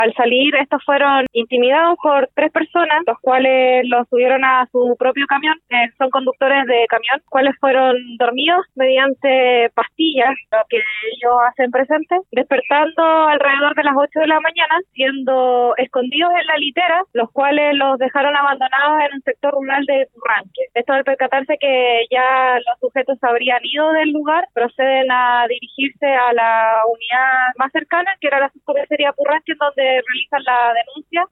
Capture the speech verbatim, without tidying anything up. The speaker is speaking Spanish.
Al salir, estos fueron intimidados por tres personas, los cuales los subieron a su propio camión, eh, son conductores de camión, cuales fueron dormidos mediante pastillas, lo que ellos hacen presente, despertando alrededor de las ocho de la mañana, siendo escondidos en la litera, los cuales los dejaron abandonados en un sector rural de Purranque. Esto al percatarse que ya los sujetos se habrían ido del lugar, proceden a dirigirse a la unidad más cercana, que era la subcomisaría Purranque, en donde realizan la denuncia